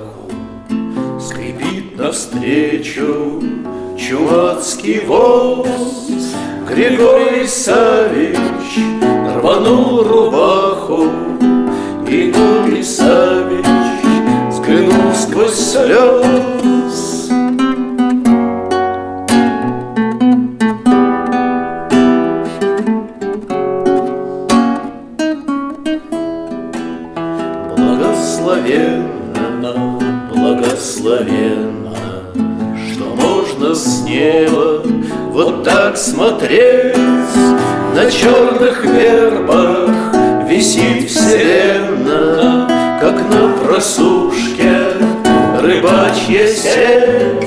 страху. Скрипит навстречу чумацкий воз. Григорий Савич рванул рубаху, и Григорий Савич взглянул сквозь слез. Благословенно, благословенно, что можно с неба вот так смотреть. На черных вербах висит вселенная, как на просушке рыбачья сеть.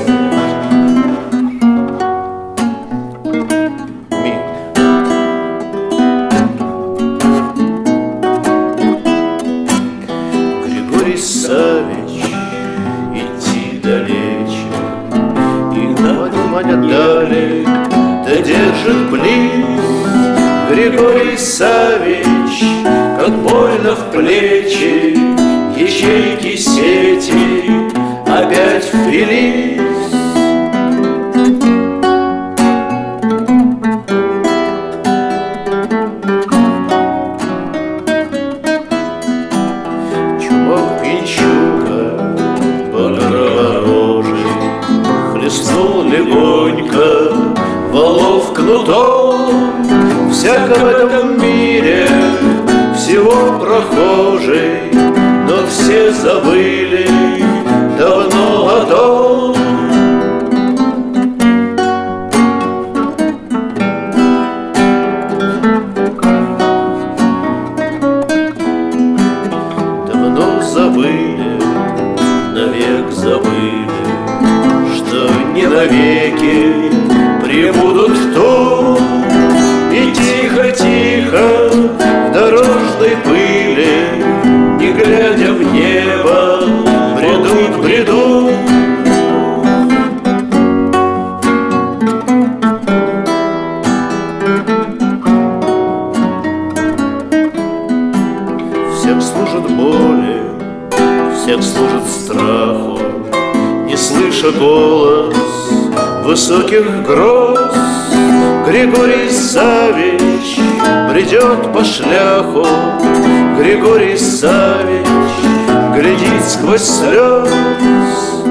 Григорий Савич идти далече, и надо далек, да держит близ. Григорий Савич, как больно в плечи, ячейки сети опять впились. Чумак-пинчуга подорожий хлестнул легонько валов кнутом. Всяко в этом мире всего прохожий, но все забыли давно о том. Давно забыли, навек забыли, что не навеки пребудут в том. И тихо-тихо в дорожной пыли, не глядя в небо, бредут. Всех служат боли, всех служат страху, не слыша голос высоких гроз. Григорий Савич бредет по шляху, Григорий Савич глядит сквозь слез.